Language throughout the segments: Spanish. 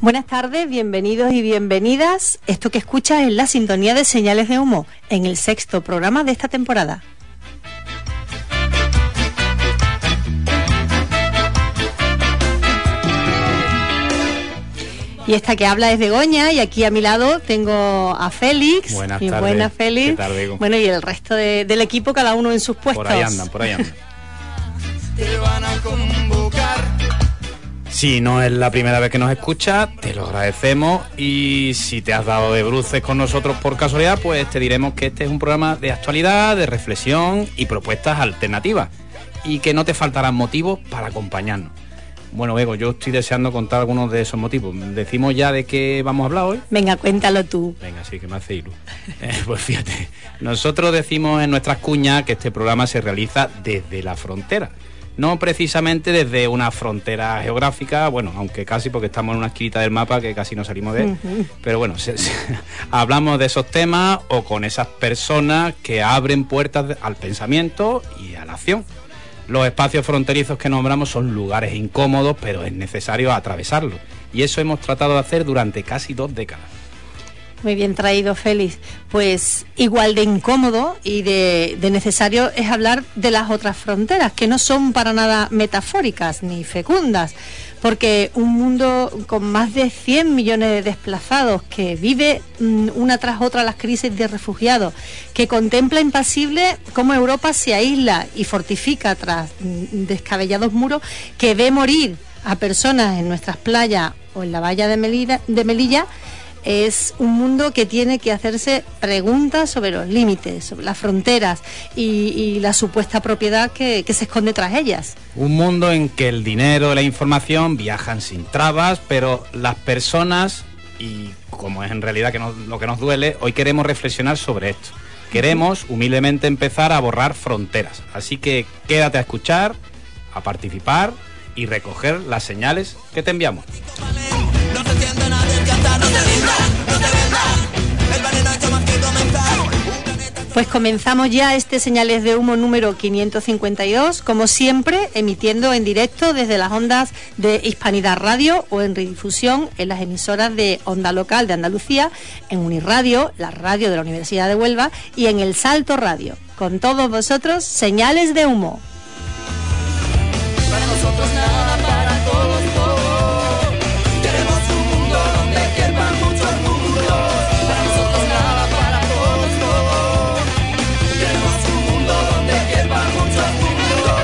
Buenas tardes, bienvenidos y bienvenidas. Esto que escuchas es la sintonía de Señales de Humo, en el 6º programa de esta temporada. Y esta que habla es Begoña, y aquí a mi lado tengo a Félix. Buenas tardes. Buenas, Félix. ¿Qué tal, Bego? Bueno, y el resto del equipo, cada uno en sus puestos. Por ahí andan. Te van a convocar. Si no es la primera vez que nos escuchas, te lo agradecemos, y si te has dado de bruces con nosotros por casualidad, pues te diremos que este es un programa de actualidad, de reflexión y propuestas alternativas, y que no te faltarán motivos para acompañarnos. Bueno, Bego, yo estoy deseando contar algunos de esos motivos. ¿Decimos ya de qué vamos a hablar hoy? Venga, cuéntalo tú. Venga, sí, que me hace ilu. Pues fíjate, nosotros decimos en nuestras cuñas que este programa se realiza desde la frontera. No precisamente desde una frontera geográfica, bueno, aunque casi, porque estamos en una esquinita del mapa que casi no salimos de él. Pero bueno, hablamos de esos temas o con esas personas que abren puertas al pensamiento y a la acción. Los espacios fronterizos que nombramos son lugares incómodos, pero es necesario atravesarlos. Y eso hemos tratado de hacer durante casi 2 décadas. Muy bien traído, Félix. Pues igual de incómodo y de necesario es hablar de las otras fronteras, que no son para nada metafóricas ni fecundas, porque un mundo con más de 100 millones de desplazados, que vive una tras otra las crisis de refugiados, que contempla impasible cómo Europa se aísla y fortifica tras descabellados muros, que ve morir a personas en nuestras playas o en la valla de Melilla, es un mundo que tiene que hacerse preguntas sobre los límites, sobre las fronteras y la supuesta propiedad que se esconde tras ellas. Un mundo en que el dinero y la información viajan sin trabas, pero las personas, y como es en realidad lo que nos duele, hoy queremos reflexionar sobre esto. Queremos humildemente empezar a borrar fronteras. Así que quédate a escuchar, a participar y recoger las señales que te enviamos. Pues comenzamos ya este Señales de Humo número 552, como siempre, emitiendo en directo desde las ondas de Hispanidad Radio o en redifusión en las emisoras de Onda Local de Andalucía, en Unirradio, la radio de la Universidad de Huelva, y en El Salto Radio. Con todos vosotros, Señales de Humo. Para nosotros nada, para todos todo. Queremos un mundo donde quepan muchos mundos. Para nosotros nada, para todos todo. Queremos un mundo donde quepan muchos mundos.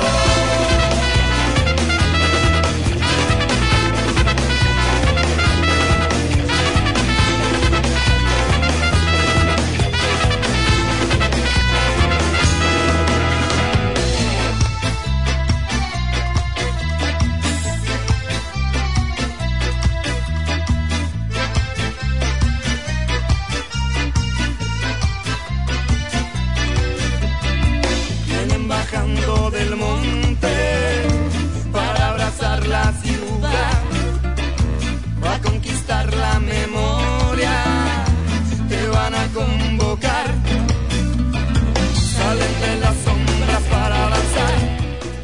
Del monte para abrazar la ciudad, va a conquistar la memoria, te van a convocar, salen de las sombras para avanzar.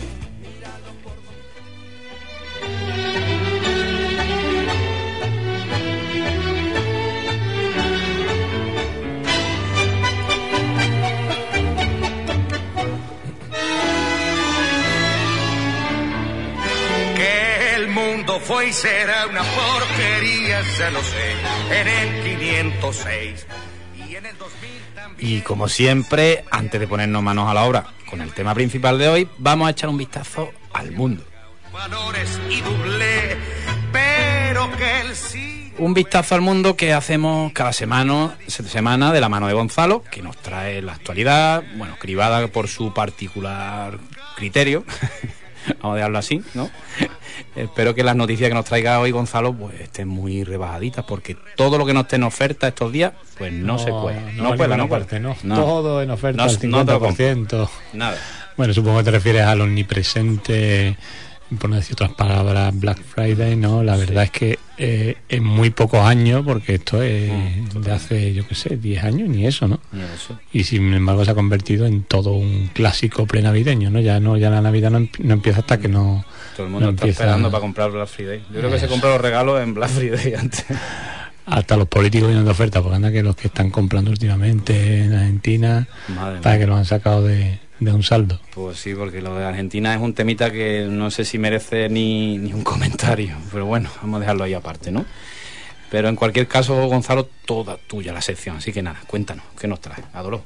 Fue y será una porquería, ya lo sé, en el 506 y en el 2000 también. Y como siempre, antes de ponernos manos a la obra con el tema principal de hoy, vamos a echar un vistazo al mundo. Valores y doble, pero que él sí. Un vistazo al mundo que hacemos cada semana de la mano de Gonzalo, que nos trae la actualidad, bueno, cribada por su particular criterio. Vamos a dejarlo así, ¿no? Espero que las noticias que nos traiga hoy Gonzalo pues estén muy rebajaditas, porque todo lo que nos esté en oferta estos días pues no se puede. No puede. Todo en oferta al 50%. Nada. Bueno, supongo que te refieres al omnipresente por no decir otras palabras, Black Friday, ¿no? La verdad es que en muy pocos años, porque esto es de hace, yo qué sé, 10 años, ni eso, ¿no? Ni eso. Y sin embargo se ha convertido en todo un clásico prenavideño, ¿no? Ya la Navidad no empieza hasta que no... Todo el mundo está esperando para comprar Black Friday. Yo creo que se compran los regalos en Black Friday antes. Hasta los políticos vienen de oferta, porque anda que los que están comprando últimamente en Argentina, para que los han sacado de un saldo. Pues sí, porque lo de Argentina es un temita que no sé si merece ni un comentario, pero bueno, vamos a dejarlo ahí aparte, ¿no? Pero en cualquier caso, Gonzalo, toda tuya la sección, así que nada, cuéntanos, ¿qué nos trae? Adoló.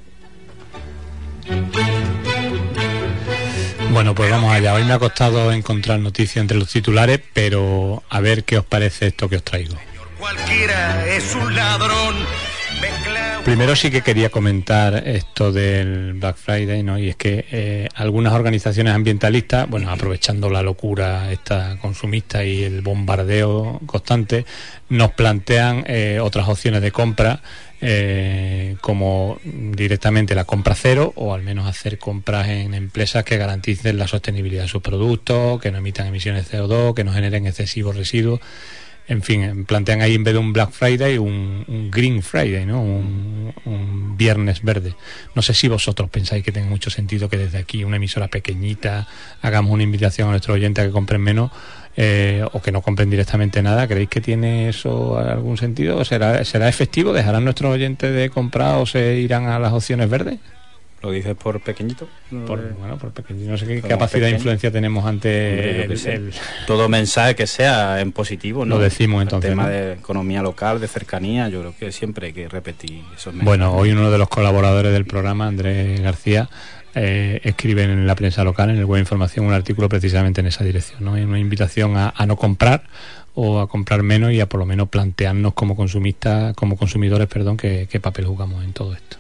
Bueno, pues vamos allá. Hoy me ha costado encontrar noticias entre los titulares, pero a ver qué os parece esto que os traigo. Cualquiera es un ladrón. Primero sí que quería comentar esto del Black Friday, ¿no? Y es que algunas organizaciones ambientalistas, bueno, aprovechando la locura esta consumista y el bombardeo constante, nos plantean otras opciones de compra, como directamente la compra cero, o al menos hacer compras en empresas que garanticen la sostenibilidad de sus productos, que no emitan emisiones de CO2, que no generen excesivos residuos. En fin, plantean ahí en vez de un Black Friday un Green Friday, ¿no? Un viernes verde. No sé si vosotros pensáis que tiene mucho sentido que desde aquí, una emisora pequeñita, hagamos una invitación a nuestros oyentes a que compren menos, o que no compren directamente nada. ¿Creéis que tiene eso algún sentido? ¿Será efectivo? ¿Dejarán nuestros oyentes de comprar o se irán a las opciones verdes? ¿Lo dices por pequeñito? Por pequeñito. No sé qué capacidad de influencia tenemos ante el... Todo mensaje que sea en positivo, ¿no? Lo decimos entonces, el tema, ¿no?, de economía local, de cercanía, yo creo que siempre hay que repetir esos mensajes. Bueno, hoy uno de los colaboradores del programa, Andrés García, escribe en la prensa local, en el Web Información, un artículo precisamente en esa dirección, ¿no? Una invitación a no comprar, o a comprar menos, y a por lo menos plantearnos como consumidores, qué papel jugamos en todo esto.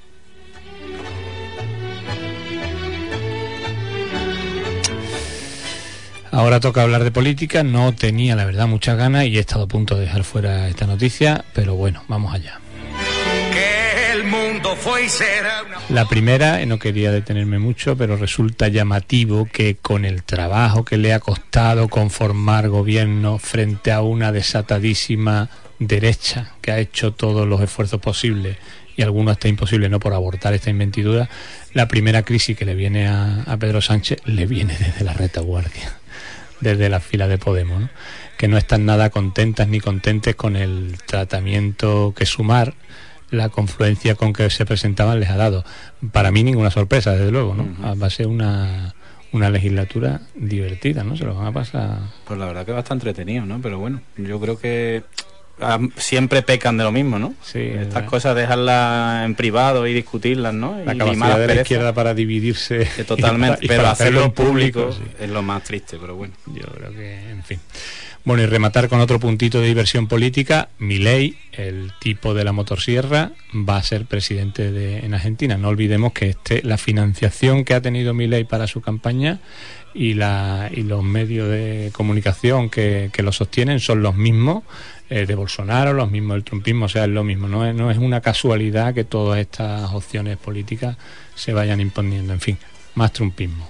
Ahora toca hablar de política. No tenía, la verdad, muchas ganas y he estado a punto de dejar fuera esta noticia, pero bueno, vamos allá. Que el mundo fue y será una... La primera, no quería detenerme mucho, pero resulta llamativo que con el trabajo que le ha costado conformar gobierno frente a una desatadísima derecha que ha hecho todos los esfuerzos posibles, y algunos hasta imposibles, no, por abortar esta investidura, la primera crisis que le viene a Pedro Sánchez le viene desde la retaguardia, desde la fila de Podemos, ¿no? Que no están nada contentas ni contentes con el tratamiento que Sumar, la confluencia con que se presentaban, les ha dado. Para mí ninguna sorpresa, desde luego, ¿no? Va a ser una legislatura divertida, ¿no? Se lo van a pasar... Pues la verdad que va a estar entretenido, ¿no? Pero bueno, yo creo que siempre pecan de lo mismo, ¿no? Sí, estas cosas dejarlas en privado y discutirlas, ¿no? La capacidad de la izquierda para dividirse totalmente, pero hacerlo en público sí, es lo más triste, pero bueno, yo creo que, en fin. Bueno, y rematar con otro puntito de diversión política. Milei, el tipo de la motosierra, va a ser presidente en Argentina. No olvidemos que la financiación que ha tenido Milei para su campaña y los medios de comunicación que lo sostienen son los mismos de Bolsonaro, los mismos del trumpismo, o sea, es lo mismo. No es una casualidad que todas estas opciones políticas se vayan imponiendo. En fin, más trumpismo.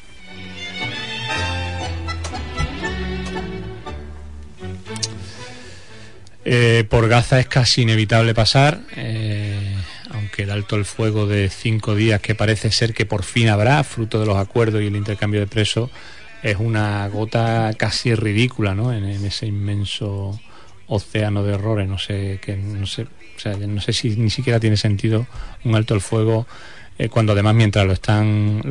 Por Gaza es casi inevitable pasar, aunque el alto el fuego de 5 días que parece ser que por fin habrá, fruto de los acuerdos y el intercambio de presos, es una gota casi ridícula, ¿no? En ese inmenso océano de errores. No sé si ni siquiera tiene sentido un alto el fuego, cuando además, mientras lo están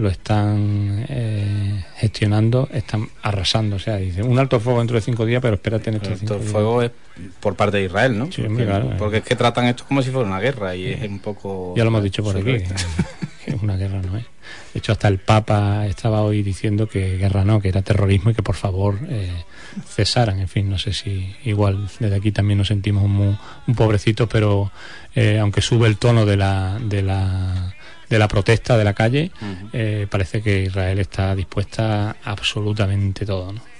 gestionando, están arrasando. O sea, dice un alto el fuego dentro de 5 días, pero espérate en estos 5 días. El alto el fuego es por parte de Israel, ¿no? Sí, claro, porque es que tratan esto como si fuera una guerra, y es un poco... Ya lo hemos dicho por aquí, que una guerra no es. De hecho, hasta el Papa estaba hoy diciendo que guerra no, que era terrorismo, y que por favor cesaran. En fin, no sé si igual desde aquí también nos sentimos un pobrecitos, pero aunque sube el tono de la protesta de la calle, parece que Israel está dispuesta a absolutamente todo, ¿no?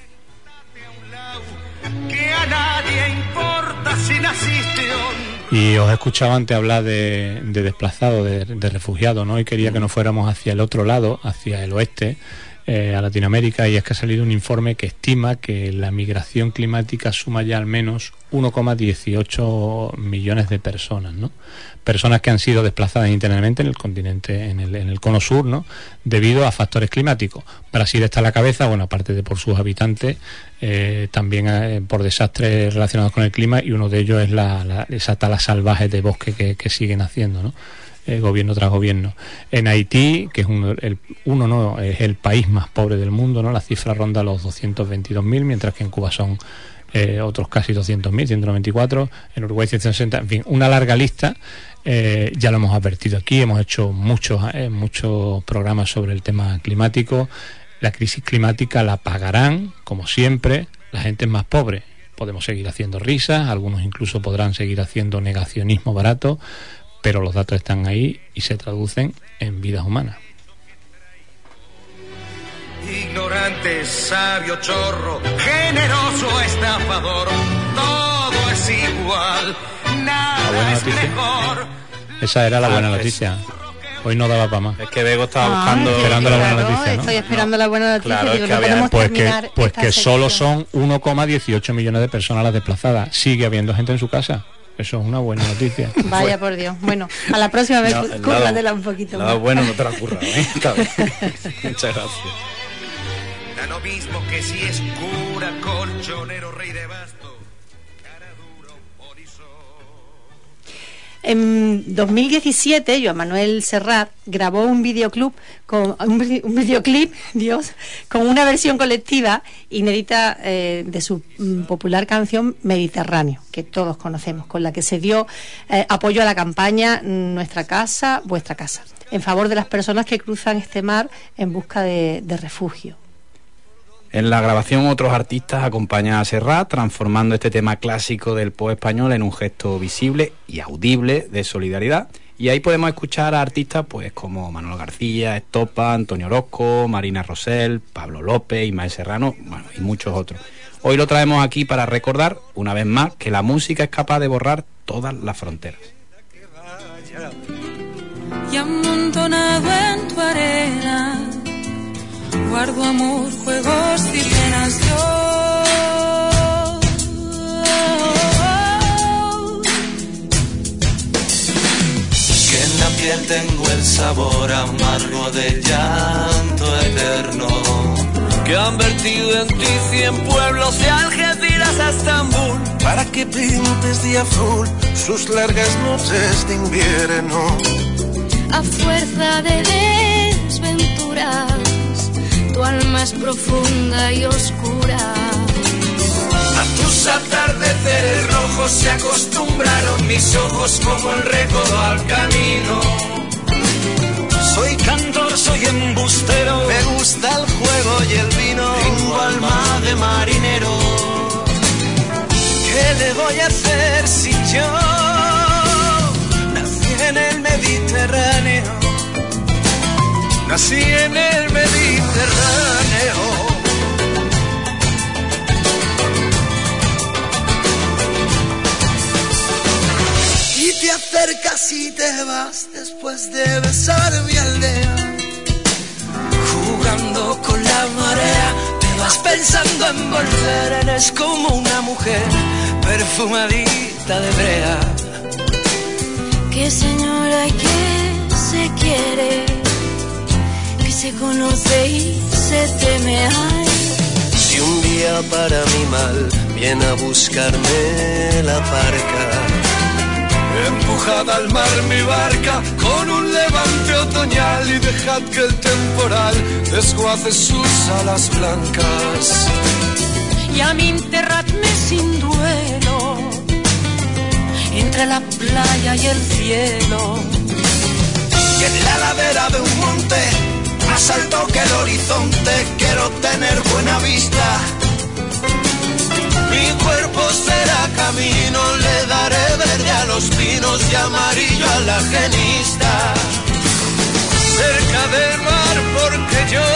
Que a nadie importa si naciste o... Y os he escuchado antes hablar de desplazados, de refugiados, ¿no? Y quería que nos fuéramos hacia el otro lado, hacia el oeste, a Latinoamérica, y es que ha salido un informe que estima que la migración climática suma ya al menos 1,18 millones de personas, ¿no? Personas que han sido desplazadas internamente en el continente, en el cono sur, ¿no? Debido a factores climáticos. Brasil está a la cabeza, bueno, aparte de por sus habitantes, también por desastres relacionados con el clima, y uno de ellos es esa tala salvaje de bosque que siguen haciendo, ¿no? Gobierno tras gobierno. En Haití, que es el país más pobre del mundo, ¿no? La cifra ronda los 222.000, mientras que en Cuba son otros casi 200.000, 194, en Uruguay 160, en fin, una larga lista. Ya lo hemos advertido aquí, hemos hecho muchos programas sobre el tema climático. La crisis climática la pagarán, como siempre, la gente más pobre. Podemos seguir haciendo risas, algunos incluso podrán seguir haciendo negacionismo barato, pero los datos están ahí y se traducen en vidas humanas. Ignorante, sabio, chorro, generoso, estafador, todo es igual, nada es mejor. Esa era la buena noticia. Hoy no daba para más. Es que Bego estaba buscando... Esperando la buena noticia, ¿no? Estoy esperando la buena noticia. Claro, digo, es que no había... podemos Pues que solo son 1,18 millones de personas las desplazadas. Sigue habiendo gente en su casa. Eso es una buena noticia. Vaya por Dios. Bueno, a la próxima vez cúrratela un poquito más. Bueno, no te la curra, ¿eh? Muchas gracias. Da lo mismo que si es cura, colchonero, rey de basto, cara dura o polizo. En 2017, Joan Manuel Serrat grabó un videoclip con una versión colectiva inédita de su popular canción Mediterráneo, que todos conocemos, con la que se dio apoyo a la campaña Nuestra casa, vuestra casa, en favor de las personas que cruzan este mar en busca de refugio. En la grabación otros artistas acompañan a Serrat, transformando este tema clásico del pop español en un gesto visible y audible de solidaridad. Y ahí podemos escuchar a artistas pues como Manolo García, Estopa, Antonio Orozco, Marina Rosell, Pablo López, Ismael Serrano, bueno, y muchos otros. Hoy lo traemos aquí para recordar, una vez más, que la música es capaz de borrar todas las fronteras. Y amontonado en tu arena guardo amor, juegos y penas yo. Que en la piel tengo el sabor amargo de llanto eterno. Que han vertido en ti 100 pueblos de Algeciras a Estambul. Para que pintes de azul sus largas noches de invierno. A fuerza de desventuras tu alma es profunda y oscura. A tus atardeceres rojos se acostumbraron mis ojos como el recodo al camino. Soy cantor, soy embustero, me gusta el juego y el vino. Tengo alma de marinero. ¿Qué le voy a hacer si yo nací en el Mediterráneo? Nací en el Mediterráneo. Y te acercas y te vas después de besar mi aldea. Jugando con la marea, te vas pensando en volver. Eres como una mujer perfumadita de brea. Que señora que se quiere, que se conoce y se teme. Ay. Si un día para mi mal viene a buscarme la barca, empujad al mar mi barca con un levante otoñal y dejad que el temporal desguace sus alas blancas. Y a mí enterradme sin duelo entre la playa y el cielo. Y en la ladera de un monte más alto que el horizonte quiero tener buena vista. Mi cuerpo será camino, le daré verde a los pinos y amarillo a la genista. Cerca del mar porque yo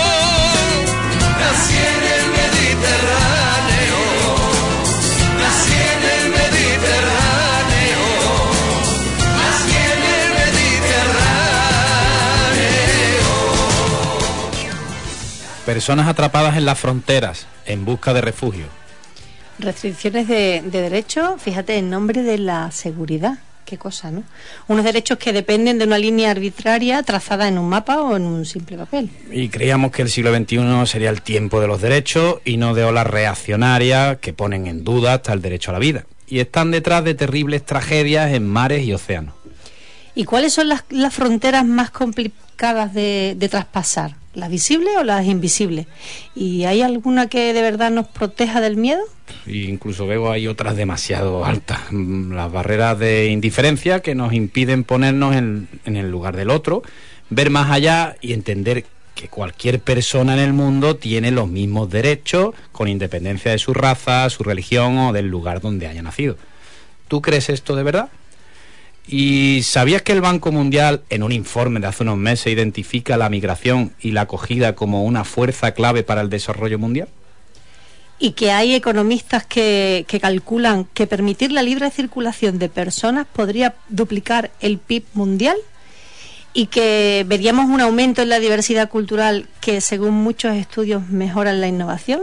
nací en el Mediterráneo. Nací en el Mediterráneo. Nací en el Mediterráneo. Personas atrapadas en las fronteras, en busca de refugio. Restricciones de derechos, fíjate, en nombre de la seguridad. Qué cosa, ¿no? Unos derechos que dependen de una línea arbitraria trazada en un mapa o en un simple papel. Y creíamos que el siglo XXI sería el tiempo de los derechos y no de olas reaccionarias que ponen en duda hasta el derecho a la vida. Y están detrás de terribles tragedias en mares y océanos. ¿Y cuáles son las fronteras más complicadas de traspasar? ¿Las visibles o las invisibles? ¿Y hay alguna que de verdad nos proteja del miedo? E incluso veo hay otras demasiado altas. Las barreras de indiferencia que nos impiden ponernos en el lugar del otro, ver más allá y entender que cualquier persona en el mundo tiene los mismos derechos con independencia de su raza, su religión o del lugar donde haya nacido. ¿Tú crees esto de verdad? ¿Y sabías que el Banco Mundial, en un informe de hace unos meses, identifica la migración y la acogida como una fuerza clave para el desarrollo mundial? Y que hay economistas que calculan que permitir la libre circulación de personas podría duplicar el PIB mundial, y que veríamos un aumento en la diversidad cultural que, según muchos estudios, mejoran la innovación.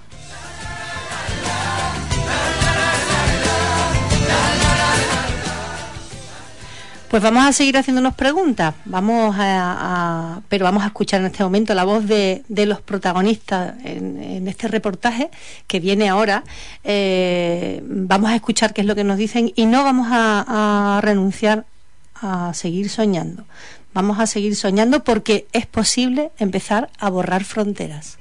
Pues vamos a seguir haciéndonos preguntas, pero vamos a escuchar en este momento la voz de los protagonistas en este reportaje que viene ahora. Vamos a escuchar qué es lo que nos dicen y no vamos a renunciar a seguir soñando. Vamos a seguir soñando porque es posible empezar a borrar fronteras.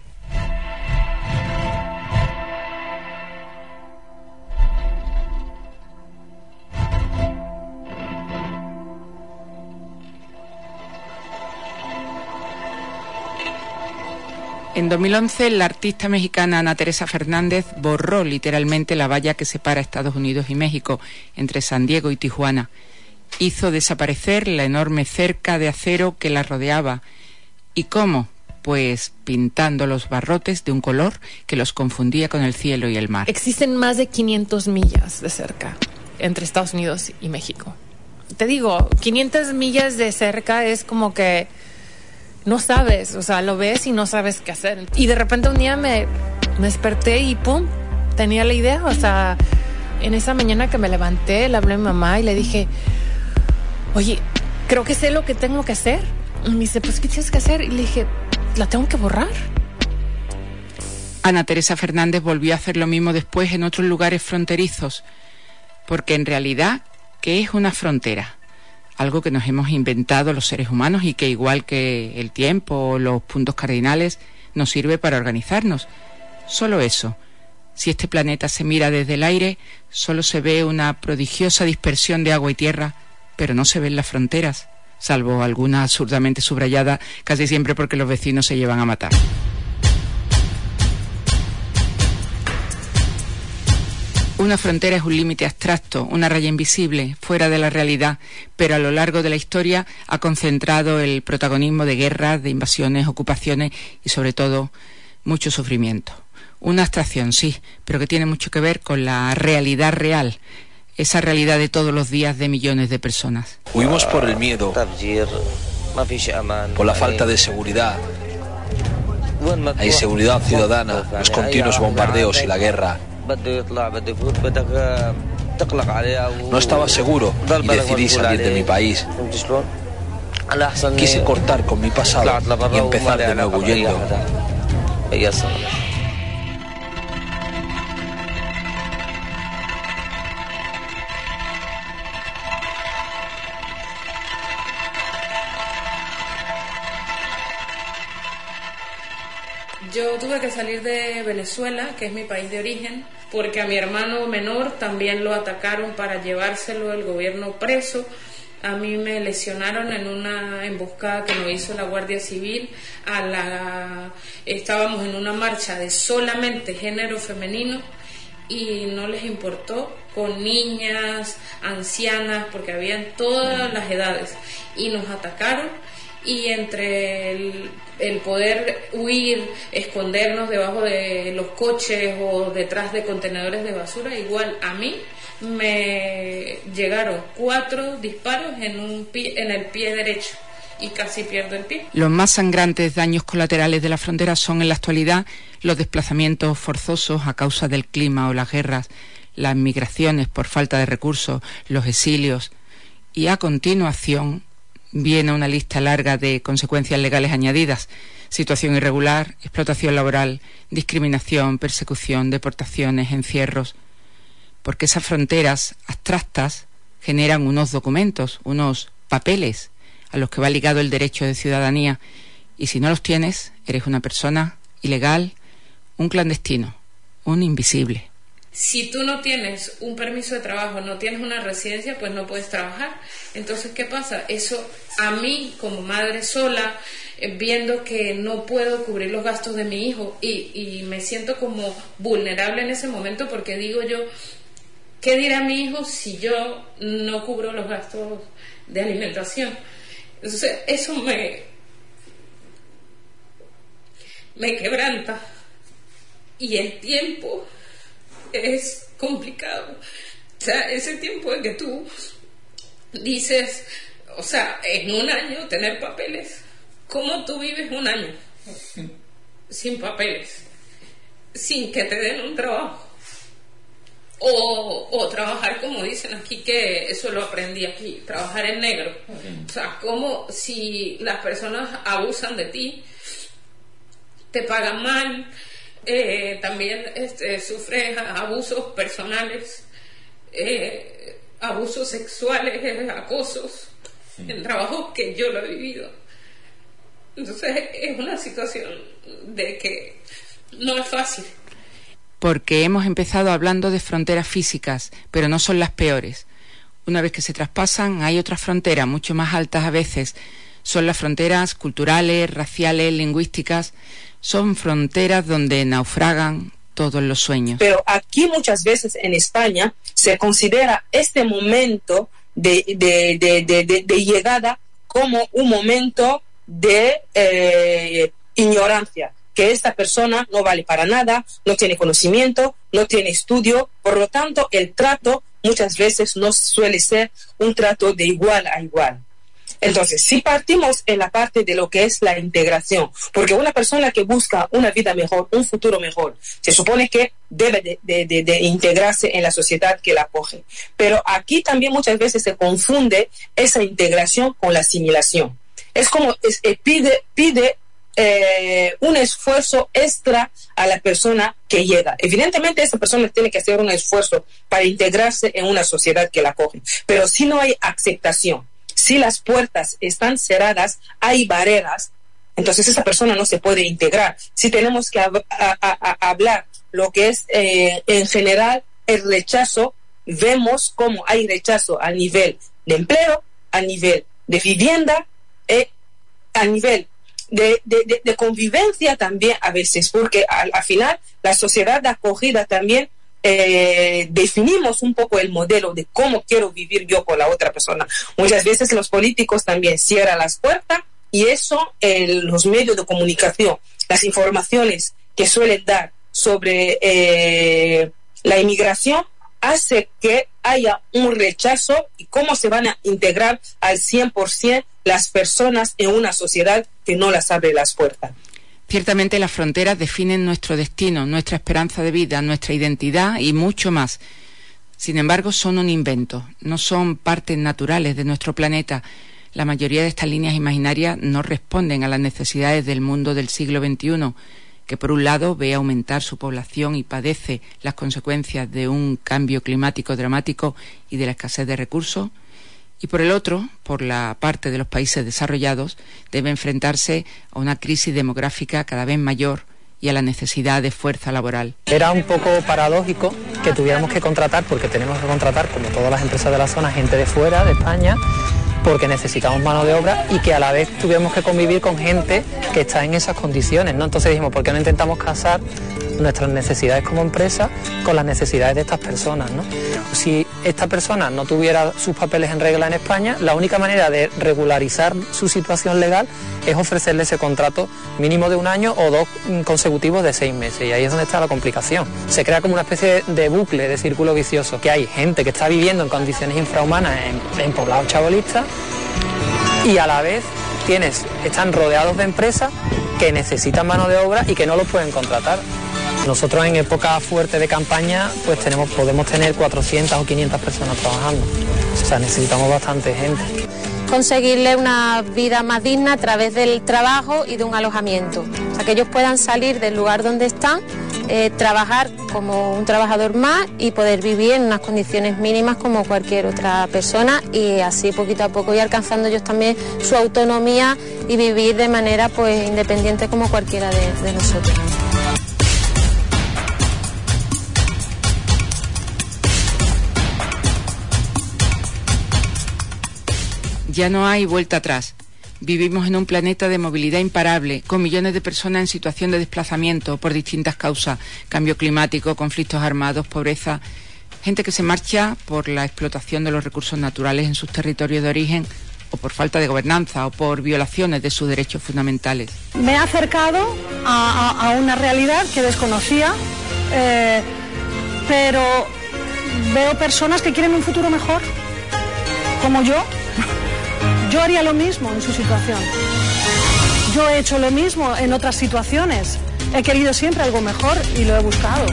En 2011, la artista mexicana Ana Teresa Fernández borró literalmente la valla que separa Estados Unidos y México, entre San Diego y Tijuana. Hizo desaparecer la enorme cerca de acero que la rodeaba. ¿Y cómo? Pues pintando los barrotes de un color que los confundía con el cielo y el mar. Existen más de 500 millas de cerca entre Estados Unidos y México. Te digo, 500 millas de cerca es como que no sabes, o sea, lo ves y no sabes qué hacer. Y de repente un día me desperté y ¡pum! Tenía la idea, o sea, en esa mañana que me levanté, le hablé a mi mamá y le dije, oye, creo que sé lo que tengo que hacer. Y me dice, pues, ¿qué tienes que hacer? Y le dije, la tengo que borrar. Ana Teresa Fernández volvió a hacer lo mismo después en otros lugares fronterizos, porque en realidad, ¿qué es una frontera? Algo que nos hemos inventado los seres humanos y que, igual que el tiempo o los puntos cardinales, nos sirve para organizarnos. Solo eso. Si este planeta se mira desde el aire, solo se ve una prodigiosa dispersión de agua y tierra, pero no se ven las fronteras, salvo alguna absurdamente subrayada, casi siempre porque los vecinos se llevan a matar. Una frontera es un límite abstracto, una raya invisible, fuera de la realidad, pero a lo largo de la historia ha concentrado el protagonismo de guerras, de invasiones, ocupaciones y, sobre todo, mucho sufrimiento. Una abstracción, sí, pero que tiene mucho que ver con la realidad real, esa realidad de todos los días de millones de personas. Huimos por el miedo, por la falta de seguridad, la inseguridad ciudadana, los continuos bombardeos y la guerra. No estaba seguro y decidí salir de mi país. Quise cortar con mi pasado y empezar de nuevo huyendo. Yo tuve que salir de Venezuela, que es mi país de origen, porque a mi hermano menor también lo atacaron para llevárselo el gobierno preso. A mí me lesionaron en una emboscada que nos hizo la Guardia Civil. Estábamos en una marcha de solamente género femenino y no les importó, con niñas, ancianas, porque habían todas las edades, y nos atacaron. Y entre el poder huir, escondernos debajo de los coches o detrás de contenedores de basura, igual a mí me llegaron 4 disparos en el pie derecho y casi pierdo el pie. Los más sangrantes daños colaterales de la frontera son en la actualidad los desplazamientos forzosos a causa del clima o las guerras, las migraciones por falta de recursos, los exilios, y a continuación viene una lista larga de consecuencias legales añadidas: situación irregular, explotación laboral, discriminación, persecución, deportaciones, encierros, porque esas fronteras abstractas generan unos documentos, unos papeles a los que va ligado el derecho de ciudadanía, y si no los tienes, eres una persona ilegal, un clandestino, un invisible. Si tú no tienes un permiso de trabajo, no tienes una residencia, pues no puedes trabajar. Entonces, ¿qué pasa? Eso a mí, como madre sola, viendo que no puedo cubrir los gastos de mi hijo y me siento como vulnerable en ese momento, porque digo yo, ¿qué dirá mi hijo si yo no cubro los gastos de alimentación? Entonces, eso me quebranta. Y el tiempo es complicado. O sea, ese tiempo en que tú dices, o sea, en un año tener papeles. ¿Cómo tú vives un año sin papeles? Sin que te den un trabajo. O trabajar, como dicen aquí, que eso lo aprendí aquí, trabajar en negro. O sea, como si las personas abusan de ti, te pagan mal, también sufres abusos personales, abusos sexuales, acosos, en trabajos que yo lo he vivido. Entonces es una situación de que no es fácil. Porque hemos empezado hablando de fronteras físicas, pero no son las peores. Una vez que se traspasan, hay otras fronteras, mucho más altas a veces. Son las fronteras culturales, raciales, lingüísticas. Son fronteras donde naufragan todos los sueños. Pero aquí muchas veces en España se considera este momento de llegada como un momento de ignorancia, que esta persona no vale para nada, no tiene conocimiento, no tiene estudio, por lo tanto el trato muchas veces no suele ser un trato de igual a igual. Entonces, si partimos en la parte de lo que es la integración, porque una persona que busca una vida mejor, un futuro mejor, se supone que debe de integrarse en la sociedad que la acoge. Pero aquí también muchas veces se confunde esa integración con la asimilación. Es como pide un esfuerzo extra a la persona que llega. Evidentemente esa persona tiene que hacer un esfuerzo para integrarse en una sociedad que la acoge. Pero si no hay aceptación, si las puertas están cerradas, hay barreras, entonces esa persona no se puede integrar. Si tenemos que hablar lo que es en general el rechazo, vemos cómo hay rechazo a nivel de empleo, a nivel de vivienda, a nivel de convivencia también a veces, porque al final la sociedad de acogida también definimos un poco el modelo de cómo quiero vivir yo con la otra persona. Muchas veces los políticos también cierran las puertas y eso, los medios de comunicación, las informaciones que suelen dar sobre la inmigración, hace que haya un rechazo y cómo se van a integrar al 100% las personas en una sociedad que no las abre las puertas. Ciertamente las fronteras definen nuestro destino, nuestra esperanza de vida, nuestra identidad y mucho más. Sin embargo, son un invento, no son partes naturales de nuestro planeta. La mayoría de estas líneas imaginarias no responden a las necesidades del mundo del siglo XXI, que por un lado ve aumentar su población y padece las consecuencias de un cambio climático dramático y de la escasez de recursos, y por el otro, por la parte de los países desarrollados, debe enfrentarse a una crisis demográfica cada vez mayor y a la necesidad de fuerza laboral. Era un poco paradójico que tuviéramos que contratar, porque tenemos que contratar, como todas las empresas de la zona, gente de fuera, de España, porque necesitamos mano de obra y que a la vez tuviéramos que convivir con gente que está en esas condiciones, ¿no? Entonces dijimos, ¿por qué no intentamos casar nuestras necesidades como empresa con las necesidades de estas personas, ¿no? Si esta persona no tuviera sus papeles en regla en España, la única manera de regularizar su situación legal es ofrecerle ese contrato mínimo de 1 año o 2 consecutivos de 6 meses, y ahí es donde está la complicación. Se crea como una especie de bucle, de círculo vicioso, que hay gente que está viviendo en condiciones infrahumanas en poblados chabolistas y a la vez están rodeados de empresas que necesitan mano de obra y que no los pueden contratar. Nosotros en época fuerte de campaña pues podemos tener 400 o 500 personas trabajando. O sea, necesitamos bastante gente. Conseguirle una vida más digna a través del trabajo y de un alojamiento. O sea, que ellos puedan salir del lugar donde están, trabajar como un trabajador más y poder vivir en unas condiciones mínimas como cualquier otra persona, y así poquito a poco ir alcanzando ellos también su autonomía y vivir de manera pues independiente como cualquiera de nosotros. Ya no hay vuelta atrás. Vivimos en un planeta de movilidad imparable, con millones de personas en situación de desplazamiento por distintas causas: cambio climático, conflictos armados, pobreza, gente que se marcha por la explotación de los recursos naturales en sus territorios de origen, o por falta de gobernanza, o por violaciones de sus derechos fundamentales. Me he acercado a una realidad que desconocía, pero veo personas que quieren un futuro mejor, como yo. Yo haría lo mismo en su situación. Yo he hecho lo mismo en otras situaciones. He querido siempre algo mejor y lo he buscado.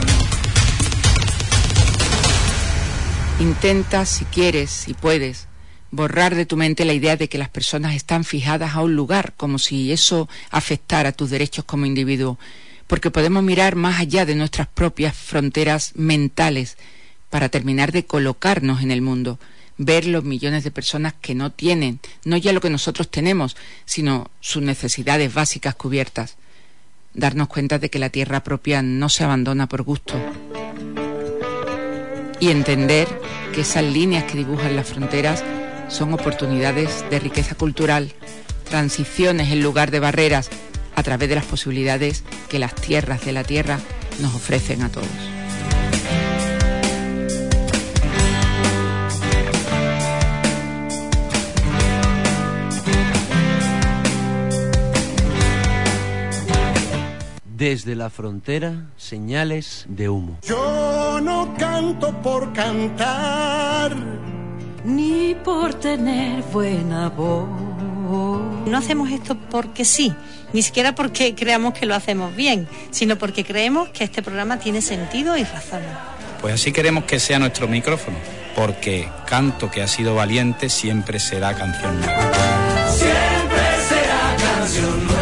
Intenta, si quieres, si puedes, borrar de tu mente la idea de que las personas están fijadas a un lugar, como si eso afectara tus derechos como individuo, porque podemos mirar más allá de nuestras propias fronteras mentales para terminar de colocarnos en el mundo. Ver los millones de personas que no tienen, no ya lo que nosotros tenemos, sino sus necesidades básicas cubiertas. Darnos cuenta de que la tierra propia no se abandona por gusto. Y entender que esas líneas que dibujan las fronteras son oportunidades de riqueza cultural, transiciones en lugar de barreras, a través de las posibilidades que las tierras de la tierra nos ofrecen a todos. Desde la frontera, señales de humo. Yo no canto por cantar, ni por tener buena voz. No hacemos esto porque sí, ni siquiera porque creamos que lo hacemos bien, sino porque creemos que este programa tiene sentido y razón. Pues así queremos que sea nuestro micrófono, porque canto que ha sido valiente siempre será canción nueva. Siempre será canción nueva.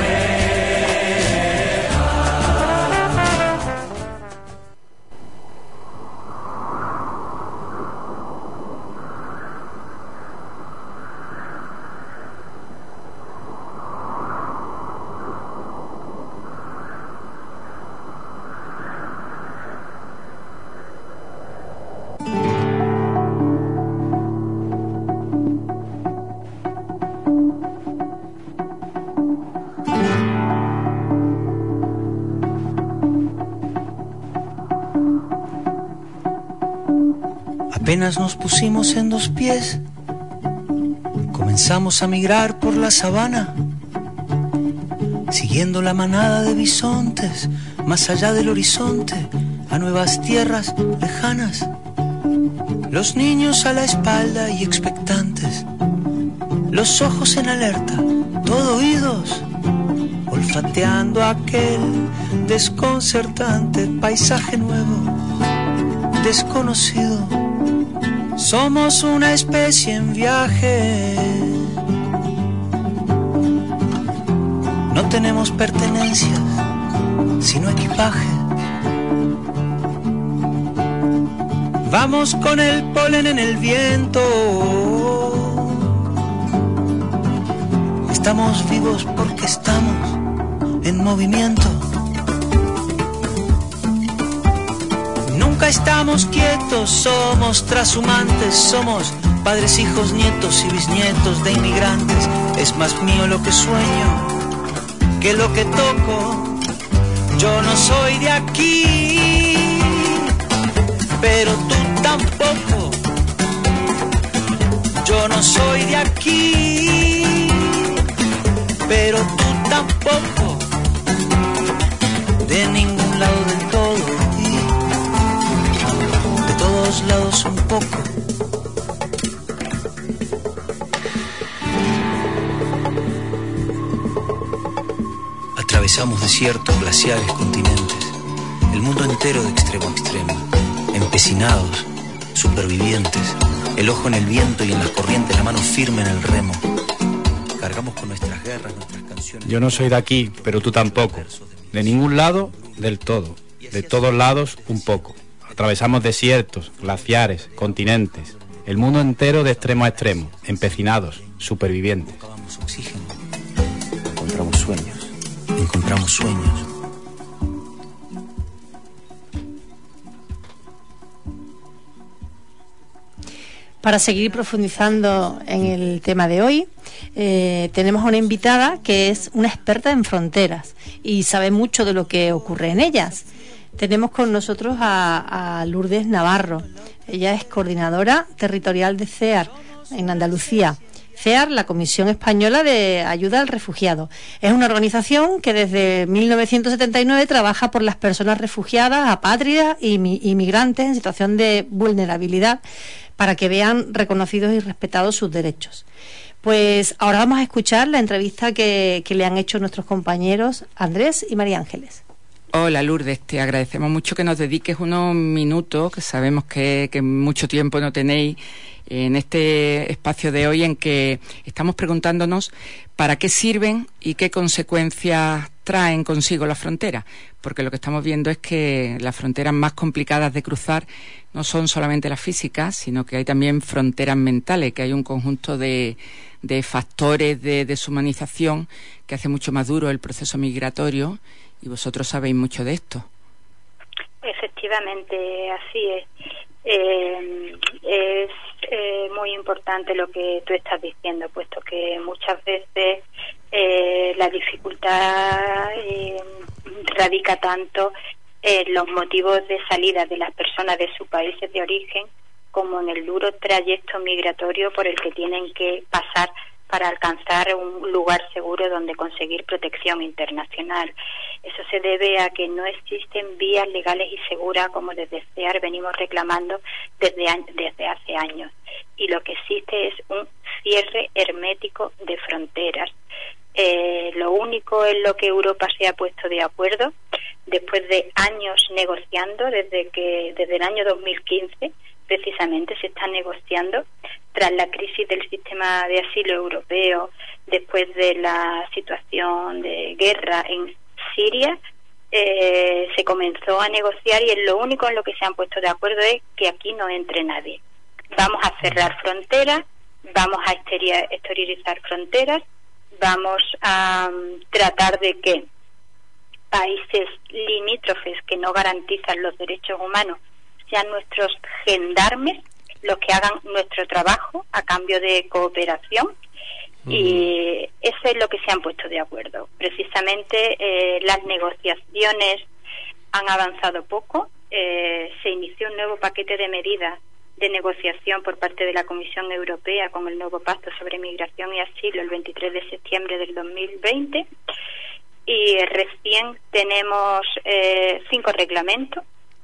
Apenas nos pusimos en dos pies, comenzamos a migrar por la sabana, siguiendo la manada de bisontes, más allá del horizonte, a nuevas tierras lejanas. Los niños a la espalda y expectantes, los ojos en alerta, todo oídos, olfateando aquel desconcertante paisaje nuevo, desconocido. Somos una especie en viaje. No tenemos pertenencias, sino equipaje. Vamos con el polen en el viento. Estamos vivos porque estamos en movimiento. Nunca estamos quietos, somos trashumantes, somos padres, hijos, nietos y bisnietos de inmigrantes. Es más mío lo que sueño que lo que toco. Yo no soy de aquí, pero tú tampoco. Yo no soy de aquí, pero tú tampoco. De ningún lado del todo, de todos lados un poco. Pisamos desiertos, glaciares, continentes, el mundo entero de extremo a extremo, empecinados, supervivientes, el ojo en el viento y en las corrientes, la mano firme en el remo. Cargamos con nuestras guerras, nuestras canciones. Yo no soy de aquí, pero tú tampoco. De ningún lado, del todo. De todos lados, un poco. Atravesamos desiertos, glaciares, continentes, el mundo entero de extremo a extremo, empecinados, supervivientes. Buscábamos oxígeno, encontramos sueños. Para seguir profundizando en el tema de hoy, tenemos a una invitada que es una experta en fronteras y sabe mucho de lo que ocurre en ellas. Tenemos con nosotros a Lourdes Navarro. Ella es coordinadora territorial de CEAR en Andalucía. CEAR, la Comisión Española de Ayuda al Refugiado. Es una organización que desde 1979 trabaja por las personas refugiadas, apátridas y migrantes en situación de vulnerabilidad, para que vean reconocidos y respetados sus derechos. Pues ahora vamos a escuchar la entrevista que le han hecho nuestros compañeros Andrés y María Ángeles. Hola Lourdes, te agradecemos mucho que nos dediques unos minutos, que sabemos que mucho tiempo no tenéis, en este espacio de hoy en que estamos preguntándonos para qué sirven y qué consecuencias traen consigo las fronteras, porque lo que estamos viendo es que las fronteras más complicadas de cruzar no son solamente las físicas, sino que hay también fronteras mentales, que hay un conjunto de factores de deshumanización que hace mucho más duro el proceso migratorio, y vosotros sabéis mucho de esto. Efectivamente, así es. Es muy importante lo que tú estás diciendo, puesto que muchas veces la dificultad radica tanto en los motivos de salida de las personas de sus países de origen como en el duro trayecto migratorio por el que tienen que pasar para alcanzar un lugar seguro donde conseguir protección internacional. Eso se debe a que no existen vías legales y seguras, como desde CEAR venimos reclamando desde hace años. Y lo que existe es un cierre hermético de fronteras. Lo único en lo que Europa se ha puesto de acuerdo, después de años negociando, desde el año 2015, precisamente se está negociando tras la crisis del sistema de asilo europeo, después de la situación de guerra en Siria, se comenzó a negociar y lo único en lo que se han puesto de acuerdo es que aquí no entre nadie. Vamos a cerrar fronteras, vamos a exteriorizar fronteras, vamos a tratar de que países limítrofes que no garantizan los derechos humanos sean nuestros gendarmes los que hagan nuestro trabajo a cambio de cooperación. Y eso es lo que se han puesto de acuerdo. Precisamente las negociaciones han avanzado poco. Se inició un nuevo paquete de medidas de negociación por parte de la Comisión Europea con el nuevo Pacto sobre Migración y Asilo el 23 de septiembre del 2020 y recién tenemos 5 reglamentos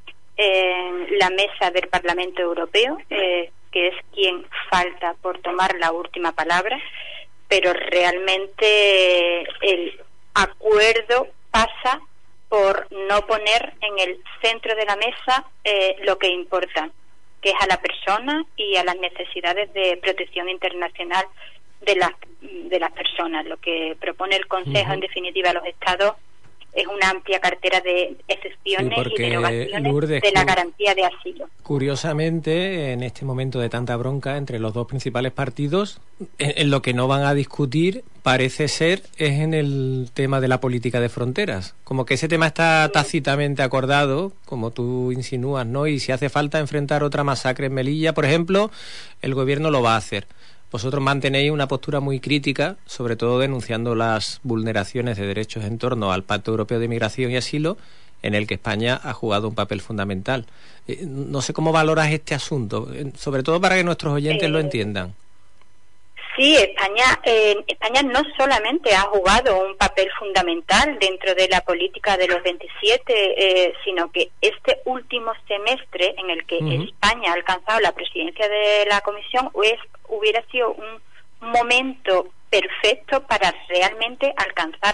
en la mesa del Parlamento Europeo, que es quien falta por tomar la última palabra, pero realmente el acuerdo pasa por no poner en el centro de la mesa lo que importa, que es a la persona y a las necesidades de protección internacional de las personas. Lo que propone el Consejo, en definitiva, a los Estados es una amplia cartera de excepciones y derogaciones, Lourdes, de la garantía de asilo. Curiosamente, en este momento de tanta bronca entre los dos principales partidos, en lo que no van a discutir, parece ser, es en el tema de la política de fronteras. Como que ese tema está tácitamente acordado, como tú insinúas, ¿no? Y si hace falta enfrentar otra masacre en Melilla, por ejemplo, el gobierno lo va a hacer. Vosotros mantenéis una postura muy crítica, sobre todo denunciando las vulneraciones de derechos en torno al Pacto Europeo de Migración y Asilo, en el que España ha jugado un papel fundamental. No sé cómo valoras este asunto, sobre todo para que nuestros oyentes lo entiendan. Sí, España no solamente ha jugado un papel fundamental dentro de la política de los 27, sino que este último semestre en el que España ha alcanzado la presidencia de la Comisión hubiera sido un momento perfecto para realmente alcanzar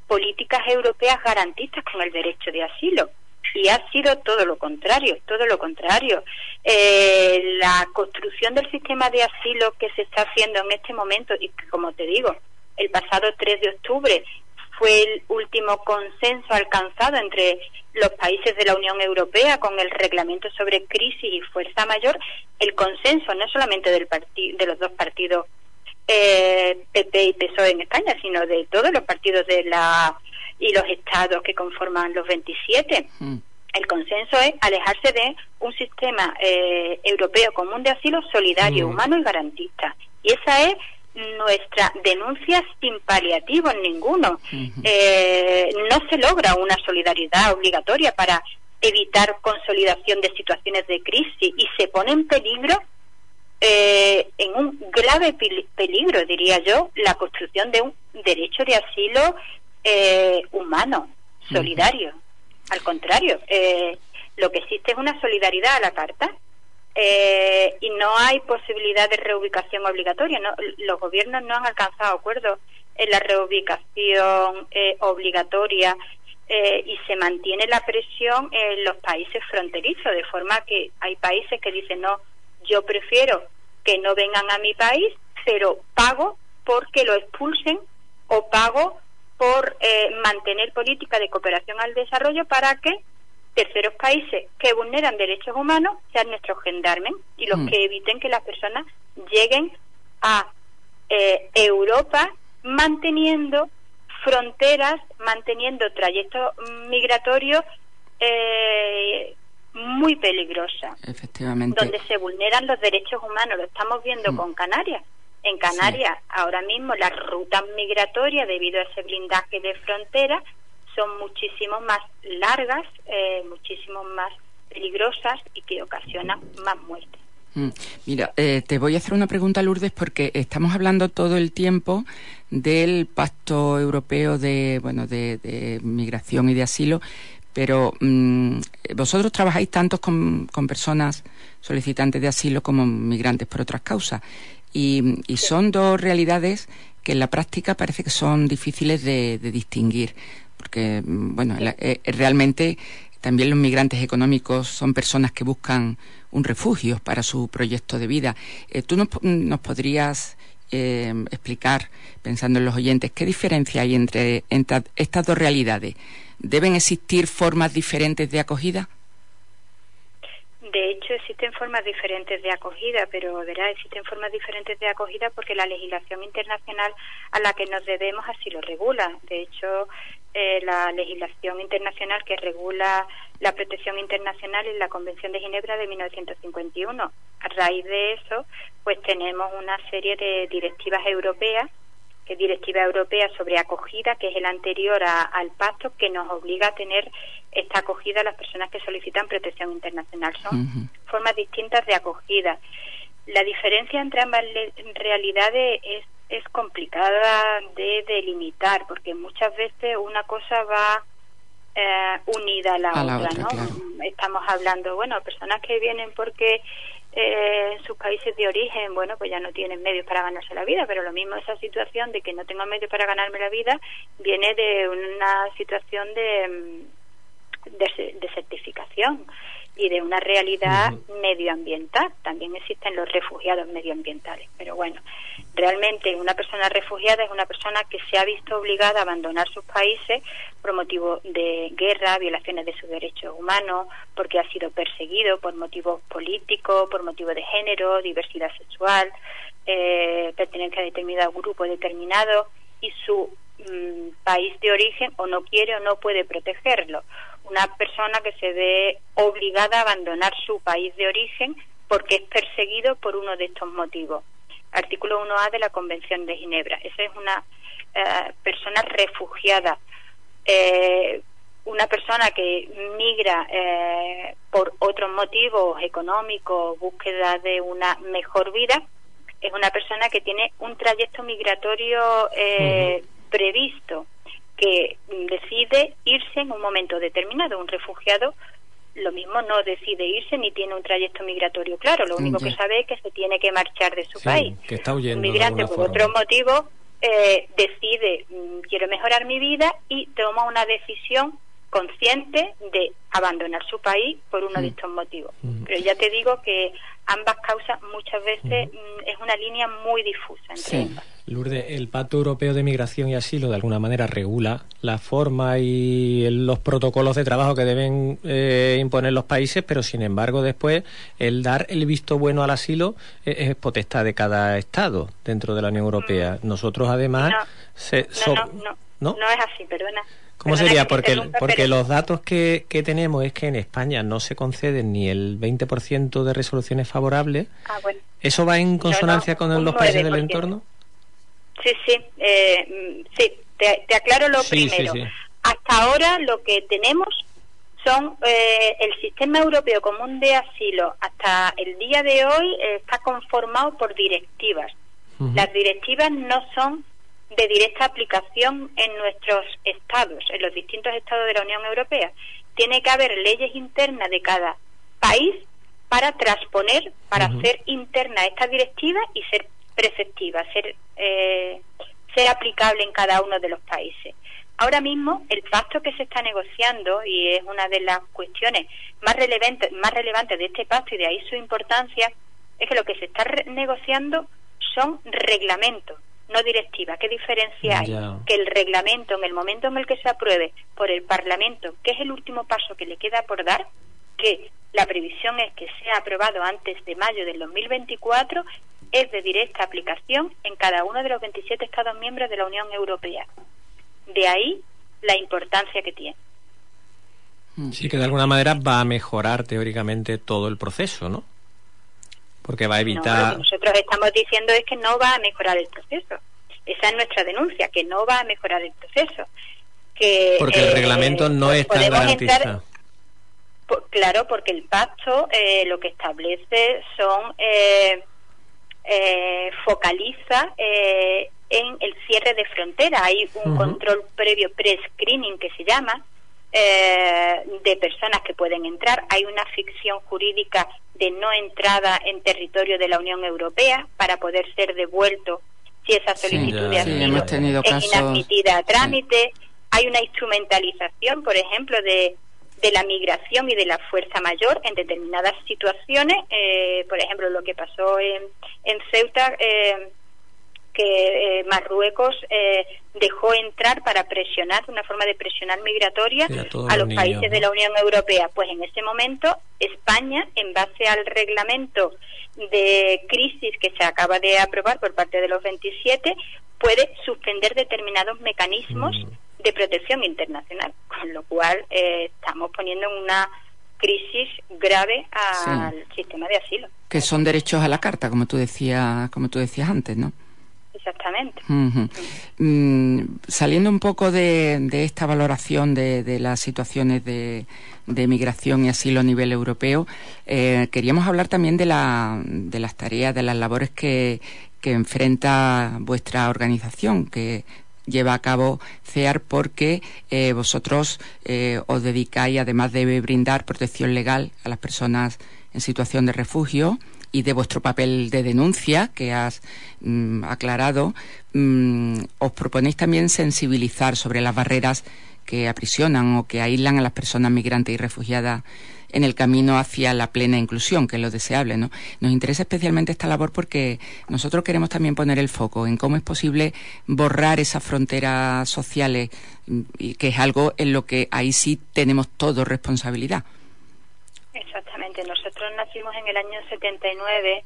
políticas europeas garantistas con el derecho de asilo. Y ha sido todo lo contrario, todo lo contrario. La construcción del sistema de asilo que se está haciendo en este momento, y que, como te digo, el pasado 3 de octubre fue el último consenso alcanzado entre los países de la Unión Europea con el reglamento sobre crisis y fuerza mayor, el consenso no solamente de los dos partidos PP y PSOE en España, sino de todos los partidos y los estados que conforman los 27. El consenso es alejarse de un sistema europeo común de asilo solidario, humano y garantista. Y esa es nuestra denuncia sin paliativos ninguno. No se logra una solidaridad obligatoria para evitar consolidación de situaciones de crisis y se pone en peligro, en un grave peligro, diría yo, la construcción de un derecho de asilo humano, solidario. Al contrario, lo que existe es una solidaridad a la carta. Y no hay posibilidad de reubicación obligatoria, ¿no? Los gobiernos no han alcanzado acuerdos en la reubicación obligatoria y se mantiene la presión en los países fronterizos, de forma que hay países que dicen, no, yo prefiero que no vengan a mi país, pero pago porque lo expulsen o pago por mantener política de cooperación al desarrollo para que terceros países que vulneran derechos humanos sean nuestros gendarmes y los que eviten que las personas lleguen a Europa manteniendo fronteras, manteniendo trayectos migratorios muy peligrosos. Efectivamente. Donde se vulneran los derechos humanos. Lo estamos viendo con Canarias. En Canarias, ahora mismo, las rutas migratorias, debido a ese blindaje de fronteras, son muchísimo más largas, muchísimo más peligrosas y que ocasionan más muertes. Mira, te voy a hacer una pregunta, Lourdes, porque estamos hablando todo el tiempo del Pacto Europeo de Migración y de Asilo, pero vosotros trabajáis tanto con personas solicitantes de asilo como migrantes por otras causas, y son dos realidades que en la práctica parece que son difíciles de distinguir. Porque, realmente también los migrantes económicos son personas que buscan un refugio para su proyecto de vida. ¿Tú nos podrías explicar, pensando en los oyentes, qué diferencia hay entre estas dos realidades? ¿Deben existir formas diferentes de acogida? De hecho, existen formas diferentes de acogida, pero existen formas diferentes de acogida porque la legislación internacional a la que nos debemos así lo regula. De hecho, la legislación internacional que regula la protección internacional es la Convención de Ginebra de 1951. A raíz de eso, pues tenemos una serie de directivas europeas, que es Directiva Europea sobre Acogida, que es el anterior al pacto, que nos obliga a tener esta acogida a las personas que solicitan protección internacional. Son formas distintas de acogida. La diferencia entre ambas realidades es complicada de delimitar, porque muchas veces una cosa va unida a la otra, ¿no? Claro. Estamos hablando, personas que vienen porque en sus países de origen, pues ya no tienen medios para ganarse la vida, pero lo mismo esa situación de que no tengo medios para ganarme la vida viene de una situación de desertificación y de una realidad medioambiental. También existen los refugiados medioambientales, pero realmente una persona refugiada es una persona que se ha visto obligada a abandonar sus países por motivo de guerra, violaciones de sus derechos humanos, porque ha sido perseguido por motivos políticos, por motivos de género, diversidad sexual, pertenencia a determinado grupo determinado, y su país de origen o no quiere o no puede protegerlo. Una persona que se ve obligada a abandonar su país de origen porque es perseguido por uno de estos motivos. Artículo 1A de la Convención de Ginebra. Esa es una persona refugiada. Una persona que migra por otros motivos económicos, búsqueda de una mejor vida, es una persona que tiene un trayecto migratorio previsto, que decide irse en un momento determinado. Un refugiado lo mismo no decide irse ni tiene un trayecto migratorio claro, lo único que sabe es que se tiene que marchar de su país. Que está huyendo. Un migrante por otro motivo decide, quiero mejorar mi vida, y toma una decisión consciente de abandonar su país por uno de estos motivos. Pero ya te digo que ambas causas muchas veces es una línea muy difusa entre ambas. Lourdes, el Pacto Europeo de Migración y Asilo de alguna manera regula la forma y los protocolos de trabajo que deben imponer los países, pero sin embargo después el dar el visto bueno al asilo es potestad de cada Estado dentro de la Unión Europea. Nosotros además... No es así, perdona. ¿Cómo sería? Porque los datos que tenemos es que en España no se conceden ni el 20% de resoluciones favorables. Bueno. ¿Eso va en consonancia con los países del entorno? Sí, te aclaro lo primero. Sí. Hasta ahora lo que tenemos son el sistema europeo común de asilo. Hasta el día de hoy está conformado por directivas. Las directivas no son de directa aplicación en nuestros estados, en los distintos estados de la Unión Europea. Tiene que haber leyes internas de cada país para transponer, para hacer interna estas directivas y ser preceptiva, ser aplicable en cada uno de los países. Ahora mismo el pacto que se está negociando, y es una de las cuestiones más relevantes de este pacto y de ahí su importancia, es que lo que se está negociando son reglamentos, no directiva. ¿Qué diferencia hay? Que el reglamento, en el momento en el que se apruebe por el Parlamento, que es el último paso que le queda por dar, que la previsión es que sea aprobado antes de mayo del 2024, es de directa aplicación en cada uno de los 27 Estados miembros de la Unión Europea. De ahí la importancia que tiene. Sí, que de alguna manera va a mejorar teóricamente todo el proceso, ¿no? Porque va a evitar... No, lo que nosotros estamos diciendo es que no va a mejorar el proceso. Esa es nuestra denuncia, que no va a mejorar el proceso. Porque el reglamento no es tan garantista. Claro, porque el pacto lo que establece son... focaliza en el cierre de frontera. Hay un control previo, pre-screening que se llama, de personas que pueden entrar. Hay una ficción jurídica de no entrada en territorio de la Unión Europea para poder ser devuelto si esa solicitud de asilo es inadmitida a trámite. Hay una instrumentalización, por ejemplo, de la migración y de la fuerza mayor en determinadas situaciones, por ejemplo lo que pasó en Ceuta, que Marruecos dejó entrar para presionar, una forma de presionar migratoria a los países de la Unión Europea. Pues en ese momento España, en base al reglamento de crisis que se acaba de aprobar por parte de los 27, puede suspender determinados mecanismos de protección internacional, con lo cual estamos poniendo en una crisis grave al sistema de asilo. Que son derechos a la carta, como tú decías antes, ¿no? Exactamente. Saliendo un poco de esta valoración de las situaciones de migración y asilo a nivel europeo, queríamos hablar también de las tareas, de las labores que enfrenta vuestra organización, que lleva a cabo CEAR, porque vosotros os dedicáis, además de brindar protección legal a las personas en situación de refugio, y de vuestro papel de denuncia que has aclarado, os proponéis también sensibilizar sobre las barreras que aprisionan o que aíslan a las personas migrantes y refugiadas en el camino hacia la plena inclusión, que es lo deseable, ¿no? Nos interesa especialmente esta labor porque nosotros queremos también poner el foco en cómo es posible borrar esas fronteras sociales, y que es algo en lo que ahí sí tenemos todos responsabilidad. Exactamente. Nosotros nacimos en el año 79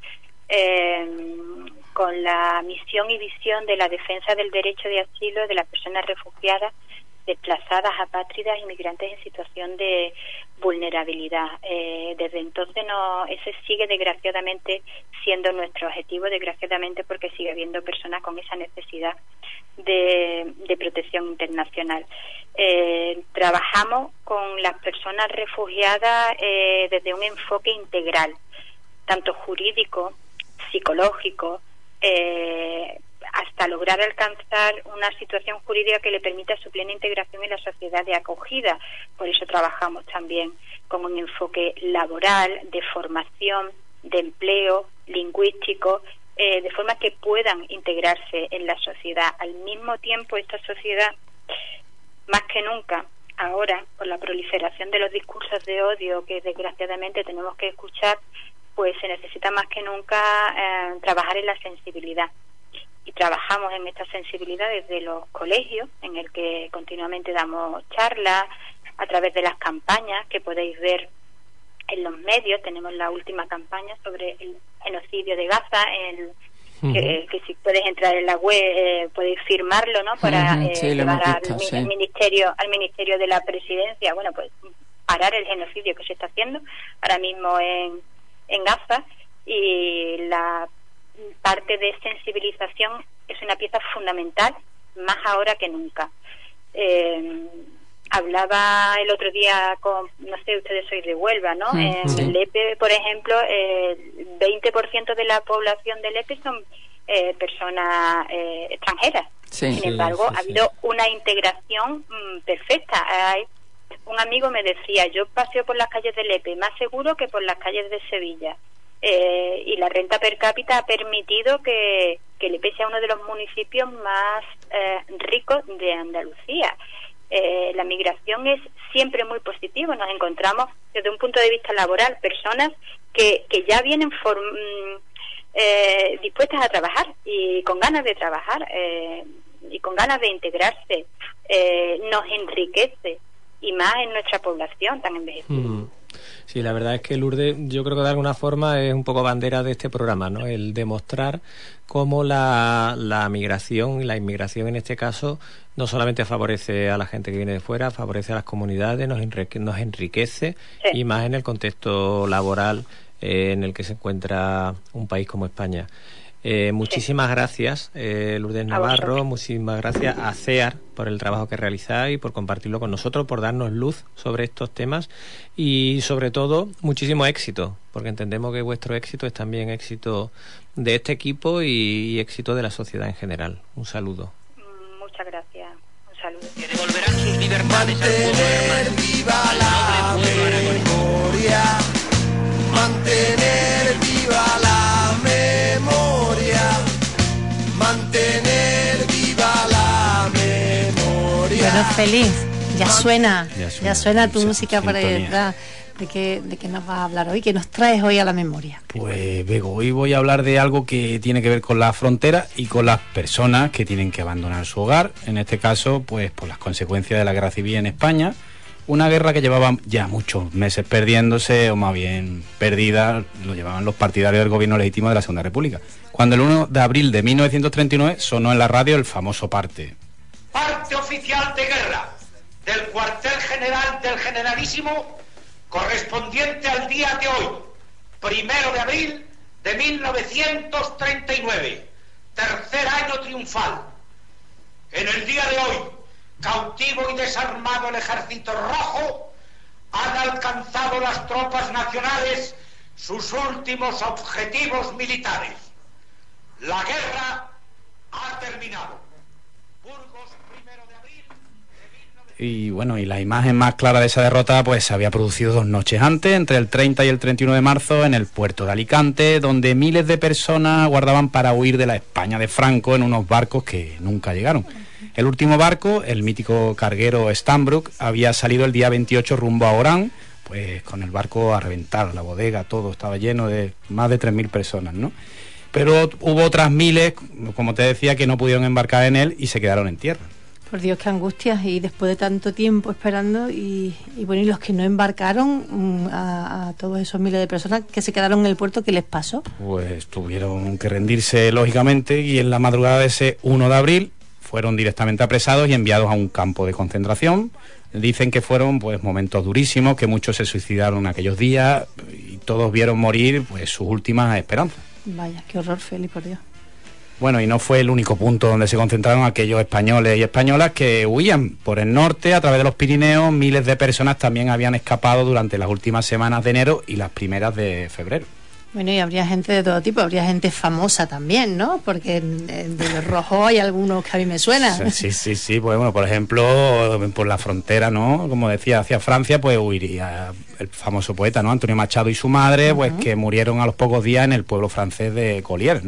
con la misión y visión de la defensa del derecho de asilo de las personas refugiadas, desplazadas, apátridas, inmigrantes en situación de vulnerabilidad. Desde entonces ese sigue desgraciadamente siendo nuestro objetivo, desgraciadamente, porque sigue habiendo personas con esa necesidad de protección internacional. Trabajamos con las personas refugiadas desde un enfoque integral, tanto jurídico, psicológico, hasta lograr alcanzar una situación jurídica que le permita su plena integración en la sociedad de acogida. Por eso trabajamos también con un enfoque laboral, de formación, de empleo, lingüístico, de forma que puedan integrarse en la sociedad. Al mismo tiempo, esta sociedad, más que nunca, ahora, con la proliferación de los discursos de odio que desgraciadamente tenemos que escuchar, pues se necesita más que nunca trabajar en la sensibilidad. Y trabajamos en esta sensibilidad desde los colegios, en el que continuamente damos charlas, a través de las campañas que podéis ver en los medios. Tenemos la última campaña sobre el genocidio de Gaza, que si puedes entrar en la web podéis firmarlo, ¿no? Para llevar al ministerio de la Presidencia, bueno, pues parar el genocidio que se está haciendo ahora mismo en Gaza. Y la parte de sensibilización es una pieza fundamental, más ahora que nunca. Hablaba el otro día con, no sé, ustedes sois de Huelva, ¿no? En Lepe, por ejemplo, el 20% de la población de Lepe son personas extranjeras. Sin embargo, ha habido una integración perfecta. Un amigo me decía, yo paseo por las calles de Lepe más seguro que por las calles de Sevilla. Y la renta per cápita ha permitido que Lepe sea uno de los municipios más ricos de Andalucía. La migración es siempre muy positivo. Nos encontramos desde un punto de vista laboral personas que ya vienen dispuestas a trabajar y con ganas de trabajar y con ganas de integrarse. Nos enriquece, y más en nuestra población tan envejecida. Sí, la verdad es que Lourdes, yo creo que de alguna forma es un poco bandera de este programa, ¿no? El demostrar cómo la migración y la inmigración en este caso no solamente favorece a la gente que viene de fuera, favorece a las comunidades, nos enriquece, y más en el contexto laboral en el que se encuentra un país como España. Muchísimas gracias, Lourdes Navarro, muchísimas gracias a CEAR por el trabajo que realizáis y por compartirlo con nosotros, por darnos luz sobre estos temas y sobre todo muchísimo éxito, porque entendemos que vuestro éxito es también éxito de este equipo y éxito de la sociedad en general. Un saludo. Muchas gracias. Un saludo. Que devolverán sus libertades al pueblo hermano. Viva la memoria, mantener viva la memoria, mantener viva la memoria. Bueno, Félix, ya suena tu música por ahí detrás. ¿De qué nos vas a hablar hoy? ¿Qué nos traes hoy a la memoria? Pues, Bego, hoy voy a hablar de algo que tiene que ver con la frontera y con las personas que tienen que abandonar su hogar. En este caso, pues por las consecuencias de la guerra civil en España. Una guerra que llevaba ya muchos meses perdiéndose, o más bien perdida, lo llevaban los partidarios del gobierno legítimo de la Segunda República. Cuando el 1 de abril de 1939 sonó en la radio el famoso parte. Parte oficial de guerra del cuartel general del Generalísimo, correspondiente al día de hoy, 1 de abril de 1939, tercer año triunfal. En el día de hoy, cautivo y desarmado el Ejército Rojo, han alcanzado las tropas nacionales sus últimos objetivos militares. La guerra ha terminado. Y bueno, y la imagen más clara de esa derrota pues se había producido 2 noches antes, entre el 30 y el 31 de marzo, en el puerto de Alicante, donde miles de personas aguardaban para huir de la España de Franco en unos barcos que nunca llegaron. El último barco, el mítico carguero Stanbrook, había salido el día 28 rumbo a Orán, pues con el barco a reventar, la bodega, todo estaba lleno de más de 3.000 personas, ¿no? Pero hubo otras miles, como te decía, que no pudieron embarcar en él y se quedaron en tierra. Por Dios, qué angustias, y después de tanto tiempo esperando, y bueno, y los que no embarcaron, a todos esos miles de personas que se quedaron en el puerto, ¿qué les pasó? Pues tuvieron que rendirse, lógicamente, y en la madrugada de ese 1 de abril fueron directamente apresados y enviados a un campo de concentración. Dicen que fueron pues momentos durísimos, que muchos se suicidaron aquellos días y todos vieron morir pues sus últimas esperanzas. Vaya, qué horror, Feli, por Dios. Bueno, y no fue el único punto donde se concentraron aquellos españoles y españolas que huían. Por el norte, a través de los Pirineos, miles de personas también habían escapado durante las últimas semanas de enero y las primeras de febrero. Bueno, y habría gente de todo tipo, habría gente famosa también, ¿no? Porque de los rojos hay algunos que a mí me suenan. Sí, pues bueno, por ejemplo, por la frontera, ¿no? Como decía, hacia Francia, pues huiría el famoso poeta, ¿no? Antonio Machado y su madre, pues que murieron a los pocos días en el pueblo francés de Colliers, ¿no?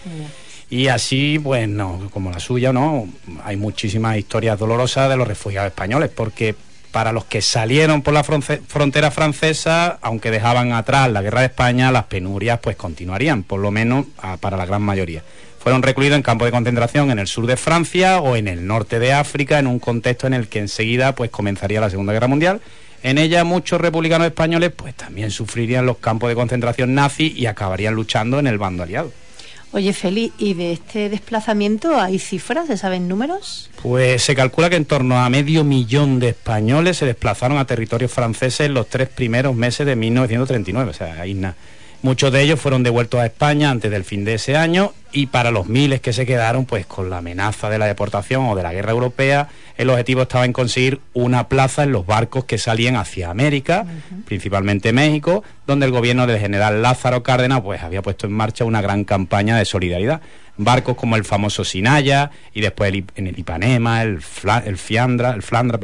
Y así, pues no, como la suya, ¿no? Hay muchísimas historias dolorosas de los refugiados españoles, porque para los que salieron por la frontera francesa, aunque dejaban atrás la guerra de España, las penurias pues continuarían, por lo menos para la gran mayoría. Fueron recluidos en campos de concentración en el sur de Francia o en el norte de África, en un contexto en el que enseguida pues comenzaría la Segunda Guerra Mundial. En ella muchos republicanos españoles pues también sufrirían los campos de concentración nazis y acabarían luchando en el bando aliado. Oye, Félix, ¿y de este desplazamiento hay cifras? ¿Se saben números? Pues se calcula que en torno a 500.000 de españoles se desplazaron a territorios franceses en los 3 primeros meses de 1939, o sea, ahí nada. Muchos de ellos fueron devueltos a España antes del fin de ese año, y para los miles que se quedaron, pues con la amenaza de la deportación o de la guerra europea, el objetivo estaba en conseguir una plaza en los barcos que salían hacia América, principalmente México, donde el gobierno del general Lázaro Cárdenas pues había puesto en marcha una gran campaña de solidaridad. Barcos como el famoso Sinaya y después en el Ipanema, el Flandra,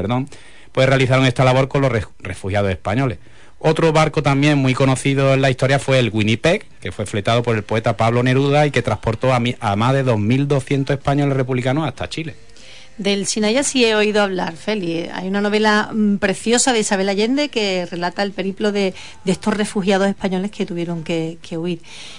pues realizaron esta labor con los refugiados españoles. Otro barco también muy conocido en la historia fue el Winnipeg, que fue fletado por el poeta Pablo Neruda y que transportó a más de 2.200 españoles republicanos hasta Chile. Del Sinaya sí he oído hablar, Feli. Hay una novela preciosa de Isabel Allende que relata el periplo de estos refugiados españoles que tuvieron que huir.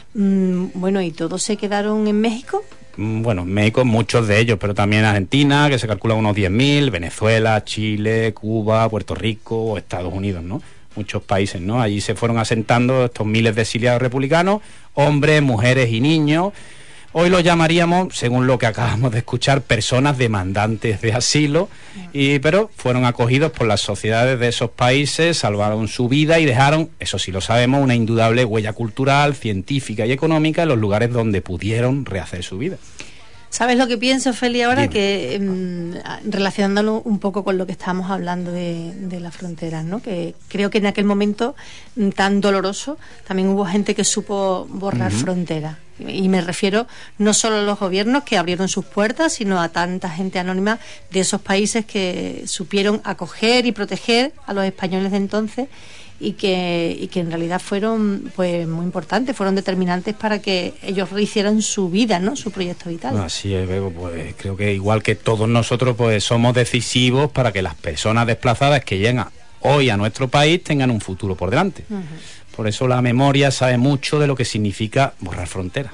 Bueno, ¿y todos se quedaron en México? Bueno, en México muchos de ellos, pero también Argentina, que se calcula unos 10.000, Venezuela, Chile, Cuba, Puerto Rico o Estados Unidos, ¿no? Muchos países, ¿no? Allí se fueron asentando estos miles de exiliados republicanos, hombres, mujeres y niños. Hoy los llamaríamos, según lo que acabamos de escuchar, personas demandantes de asilo, pero fueron acogidos por las sociedades de esos países, salvaron su vida y dejaron, eso sí lo sabemos, una indudable huella cultural, científica y económica en los lugares donde pudieron rehacer su vida. ¿Sabes lo que pienso, Feli, ahora? Dime. Que relacionándolo un poco con lo que estábamos hablando de las fronteras, ¿no? Que creo que en aquel momento tan doloroso también hubo gente que supo borrar fronteras. Y me refiero no solo a los gobiernos que abrieron sus puertas, sino a tanta gente anónima de esos países que supieron acoger y proteger a los españoles de entonces y que en realidad fueron pues muy importantes, fueron determinantes para que ellos rehicieran su vida, ¿no? Su proyecto vital. Así es, Bego, pues creo que igual que todos nosotros pues somos decisivos para que las personas desplazadas que llegan hoy a nuestro país tengan un futuro por delante. Por eso la memoria sabe mucho de lo que significa borrar fronteras.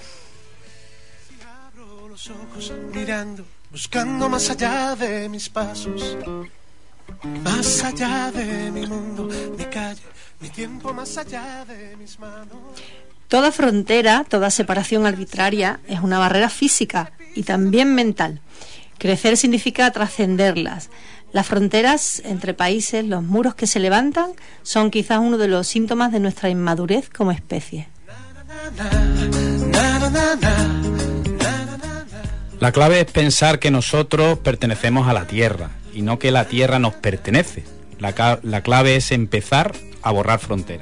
Abro los ojos mirando, buscando más allá de mis pasos, más allá de mi mundo, mi calle, mi tiempo, más allá de mis manos. Toda frontera, toda separación arbitraria es una barrera física y también mental. Crecer significa trascenderlas. Las fronteras entre países, los muros que se levantan, son quizás uno de los síntomas de nuestra inmadurez como especie. La clave es pensar que nosotros pertenecemos a la Tierra y no que la Tierra nos pertenece. La clave es empezar a borrar fronteras.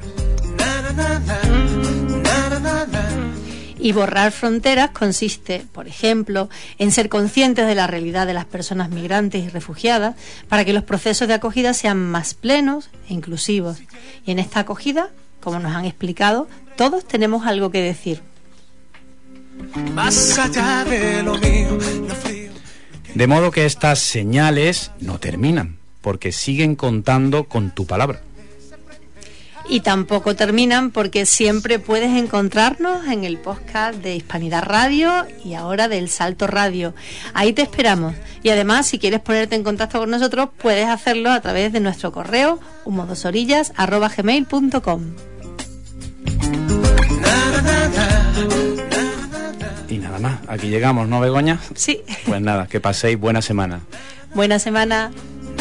Y borrar fronteras consiste, por ejemplo, en ser conscientes de la realidad de las personas migrantes y refugiadas para que los procesos de acogida sean más plenos e inclusivos. Y en esta acogida, como nos han explicado, todos tenemos algo que decir. Más allá de lo mío, lo frío. De modo que estas señales no terminan, porque siguen contando con tu palabra. Y tampoco terminan porque siempre puedes encontrarnos en el podcast de Hispanidad Radio y ahora del Salto Radio. Ahí te esperamos. Y además, si quieres ponerte en contacto con nosotros, puedes hacerlo a través de nuestro correo humodosorillas@gmail.com. Y nada más, aquí llegamos, ¿no, Begoña? Sí. Pues nada, que paséis buena semana. Buena semana.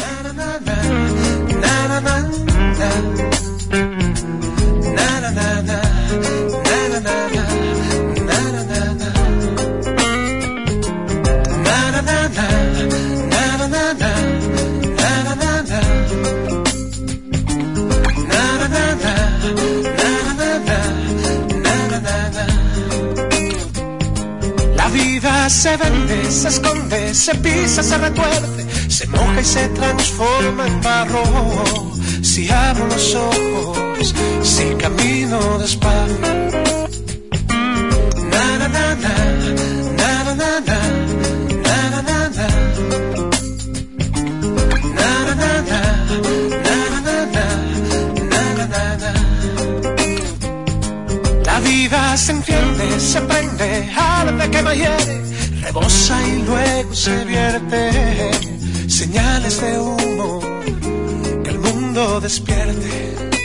La vida se vende, se esconde, se pisa, se retuerce, se moja y se transforma en barro. Si abro los ojos, si camino despacio, na na na, na na na na, na na na na, na na na na, na na na, na na na. La vida se enciende, se prende, arde que no hiere, rebosa y luego se vierte. Señales de humo, que el mundo despierte.